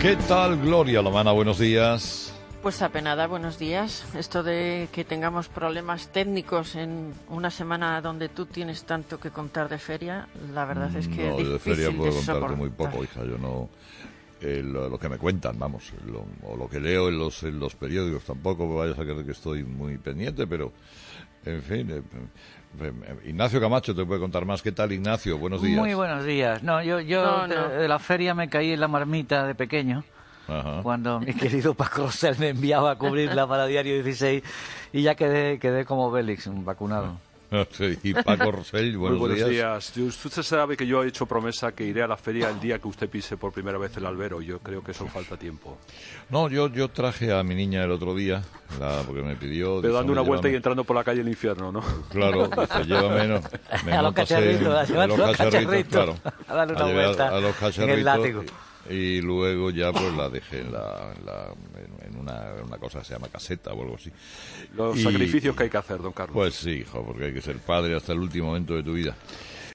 ¿Qué tal, Gloria Lomana? Buenos días. Pues apenada, buenos días. Esto de que tengamos problemas técnicos en una semana donde tú tienes tanto que contar de feria, la verdad es que no, es difícil de feria puedo de contarte soportar. muy poco, hija. Yo no... lo que me cuentan, vamos, o lo que leo en los periódicos, tampoco vayas a creer que estoy muy pendiente, pero, en fin... Ignacio Camacho te puede contar más. ¿Qué tal, Ignacio? Buenos días. Muy buenos días. No, yo de la feria me caí en la marmita de pequeño. Ajá. Cuando mi querido Paco Rosell me enviaba a cubrirla para Diario 16 y ya quedé como Bélix, vacunado. Sí, y Paco Rosell, buenos días. Usted sabe que yo he hecho promesa que iré a la feria el día que usted pise por primera vez el albero. Yo creo que eso falta tiempo. No, yo traje a mi niña el otro día, porque me pidió... Pero dando una vuelta y entrando por la calle del infierno, ¿no? Claro, dice, llévame, a los cacharritos, claro. A darle una vuelta a los cacharritos, en el látigo. Y luego ya pues la dejé en una cosa que se llama caseta o algo así. Los sacrificios que hay que hacer, don Carlos. Pues sí, hijo, porque hay que ser padre hasta el último momento de tu vida.